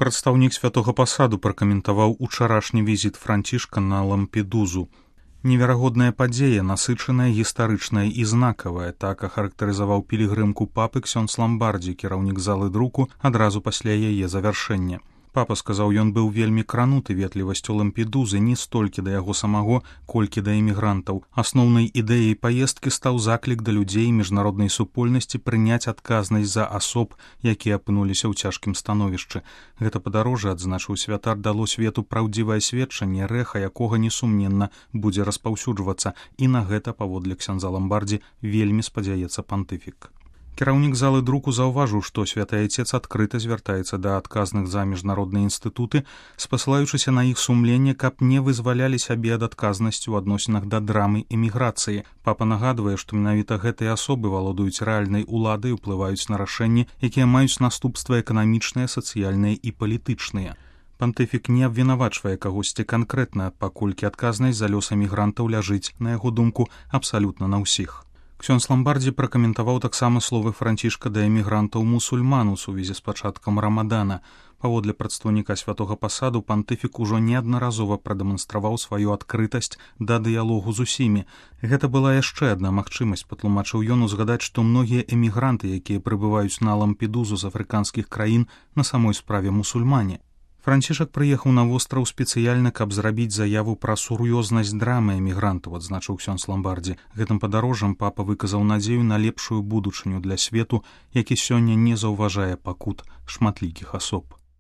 Прадстаўнік святога пасаду пракаментаваў учарашні візіт Францішка на Лампедузу. Неверагодная падзея, насычаная, гістарычная і знакавая, так ахарактарызаваў пілігрымку папы ксёндз Ламбардзі, кіраўнік залы друку, адразу пасля яе завяршэння. Папа сказаў, ён быў вельмі крануты ветлівасцю Лампедузы не столькі да яго самого, колькі да эмігрантаў. Асноўнай ідэяй паездкі стаў заклік да людзей міжнароднай супольнасці прыняць адказнасць за асоб, якія апынуліся ў цяжкім становішчы. Гэта падарожжа, адзначыў святар, дало свету праўдзівае сведчанне, рэха якога несумненна будзе распаўсюджвацца, і на гэта, паводле ксяндза Ламбардзі, вельмі спадзяецца пантыфік. Кіраўнік залы друку заўважыў, што святы айцец адкрыта звяртаецца да адказных за міжнародныя інстытуты, спасылаючыся на іх сумленне, каб не вызвалялі сябе ад адказнасці ў адносінах да драмы эміграцыі. Папа нагадвае, што менавіта гэтыя асобы валодаюць рэальнай уладай і ўплываюць на рашэнні, якія маюць наступствы эканамічныя, сацыяльныя і палітычныя. Пантыфік не абвінавачвае кагосьці канкрэтна, паколькі адказнасць за лёс эмігрантаў ляжыць, на яго думку, абсалютна на ўсіх. Ксёндз Ламбардзі пракаментаваў таксама словы Францішка да эмігрантаў-мусульман у сувязі з пачаткам рамадана. Паводле прадстаўніка святога пасаду, пантыфік ужо неаднаразова прадэманстраваў сваю адкрытасць да дыялогу з усімі. Гэта была яшчэ адна магчымасць, патлумачыў ён, узгадаць, што многія эмігранты, якія прыбываюць на Лампедузу з афрыканскіх краін, на самой справе мусульмане. Францішак прыехаў на востраў спецыяльна, каб зрабіць заяву пра сур'ёзнасць драмы эмігрантаў, адзначыў ксёндз Ламбардзі. Гэтым падарожжам папа выказаў надзею на лепшую будучыню для свету, які сёння не заўважае пакут шматлікіх асоб.